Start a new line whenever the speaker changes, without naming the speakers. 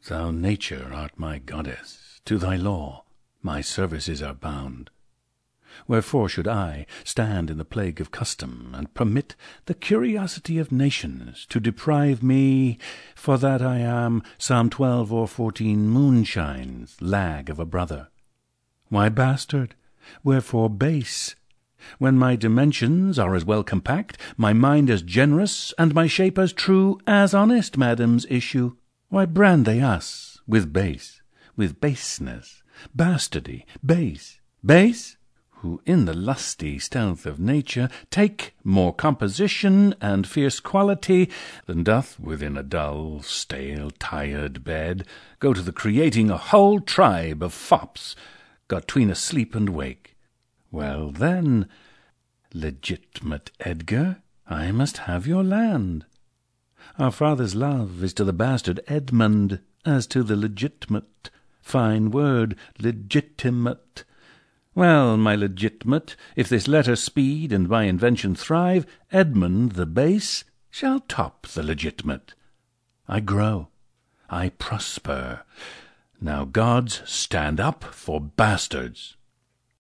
Thou Nature art my goddess, to thy law my services are bound. Wherefore should I stand in the plague of custom, and permit the curiosity of nations to deprive me, for that I am some 12 or 14 moonshines lag of a brother? Why bastard? Wherefore base? When my dimensions are as well compact, my mind as generous, and my shape as true as honest madam's issue, why brand they us with base, with baseness, bastardy, base, base? Who in the lusty stealth of nature take more composition and fierce quality than doth within a dull, stale, tired bed go to the creating a whole tribe of fops got 'tween asleep and wake. Well then, legitimate Edgar, I must have your land. Our father's love is to the bastard Edmund as to the legitimate. Fine word, legitimate. Well, my legitimate, if this letter speed and my invention thrive, Edmund the base shall top the legitimate. I grow, I prosper. Now gods, stand up for bastards.